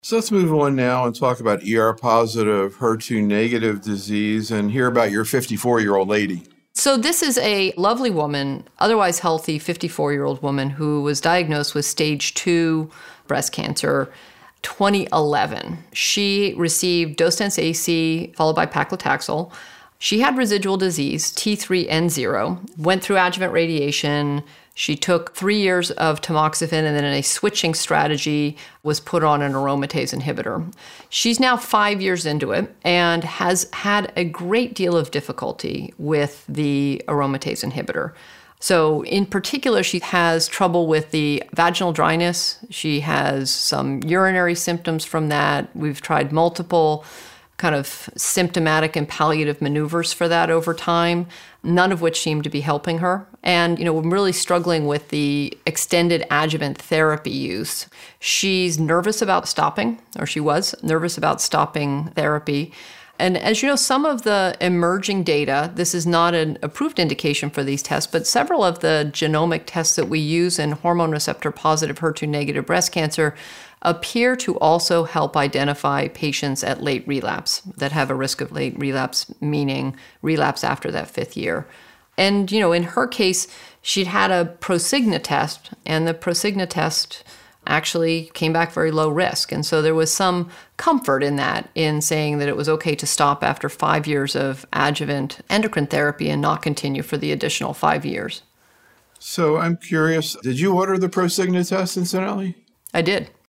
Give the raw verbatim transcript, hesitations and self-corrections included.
So let's move on now and talk about E R positive, H E R two negative disease and hear about your fifty-four-year-old lady. So this is a lovely woman, otherwise healthy fifty-four-year-old woman who was diagnosed with stage two breast cancer twenty eleven. She received Dosdense A C followed by paclitaxel. She had residual disease, T three N zero, went through adjuvant radiation. She took three years of tamoxifen and then in a switching strategy was put on an aromatase inhibitor. She's now five years into it and has had a great deal of difficulty with the aromatase inhibitor. So in particular, she has trouble with the vaginal dryness. She has some urinary symptoms from that. We've tried multiple kind of symptomatic and palliative maneuvers for that over time, none of which seem to be helping her. And, you know, I'm really struggling with the extended adjuvant therapy use. She's nervous about stopping, or she was nervous about stopping therapy. And as you know, some of the emerging data, this is not an approved indication for these tests, but several of the genomic tests that we use in hormone receptor positive, H E R two negative breast cancer appear to also help identify patients at late relapse that have a risk of late relapse, meaning relapse after that fifth year. And, you know, in her case, she'd had a Prosigna test, and the Prosigna test actually came back very low risk. And so there was some comfort in that, in saying that it was okay to stop after five years of adjuvant endocrine therapy and not continue for the additional five years. So I'm curious, did you order the Prosigna test incidentally? I did.